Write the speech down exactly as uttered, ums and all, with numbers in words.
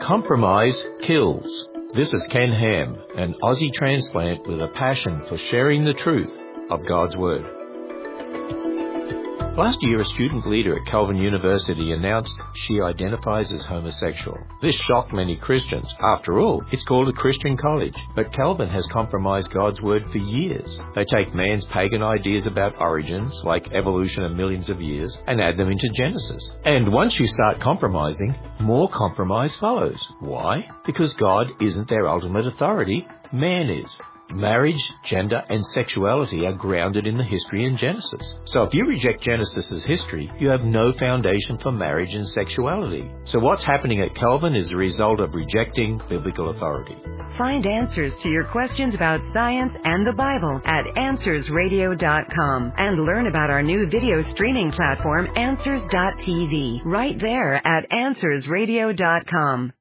Compromise kills. This is Ken Ham, an Aussie transplant with a passion for sharing the truth of God's Word. Last year, a student leader at Calvin University announced she identifies as homosexual. This shocked many Christians. After all, it's called a Christian college. But Calvin has compromised God's Word for years. They take man's pagan ideas about origins, like evolution and millions of years, and add them into Genesis. And once you start compromising, more compromise follows. Why? Because God isn't their ultimate authority, man is. Marriage, gender, and sexuality are grounded in the history in Genesis. So if you reject Genesis as history, you have no foundation for marriage and sexuality. So what's happening at Calvin is a result of rejecting biblical authority. Find answers to your questions about science and the Bible at answers radio dot com and learn about our new video streaming platform, answers dot t v, right there at answers radio dot com.